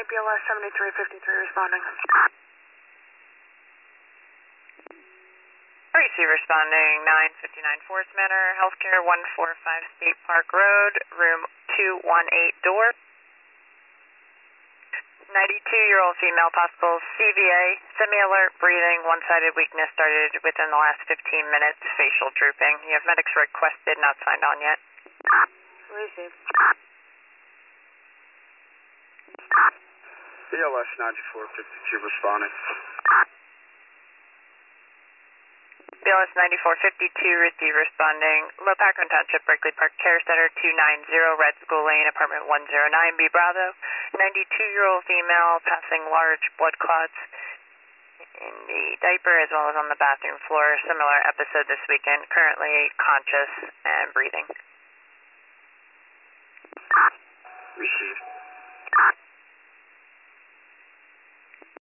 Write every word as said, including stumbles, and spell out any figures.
County B L S seventy-three fifty-three responding. R E C responding, nine fifty-nine Forest Manor, Healthcare, one forty-five State Park Road, room two one eight door. ninety-two-year-old female, possible C V A, semi-alert, breathing, one-sided weakness started within the last fifteen minutes, facial drooping. You have medics requested, not signed on yet. Received. B L S ninety-four fifty-two responding. B L S ninety-four fifty-two, receive responding. Low Packard Township, Berkeley Park Care Center, two ninety, Red School Lane, apartment one oh nine, B Bravo. ninety-two-year-old female, passing large blood clots in the diaper as well as on the bathroom floor. Similar episode this weekend, currently conscious and breathing. Received.